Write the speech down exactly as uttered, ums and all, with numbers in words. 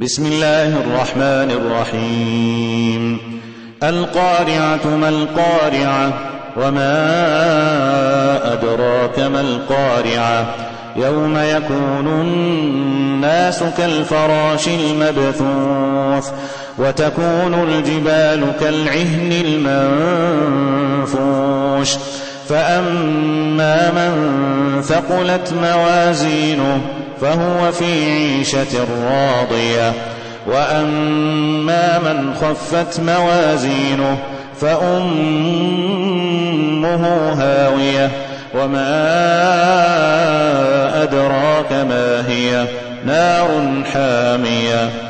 بسم الله الرحمن الرحيم القارعة ما القارعة وما أدراك ما القارعة يوم يكون الناس كالفراش المبثوث وتكون الجبال كالعهن المنفوش فأما من ثقلت موازينه فهو في عيشة راضية وأما من خفت موازينه فأمه هاوية وما أدراك ما هي نار حامية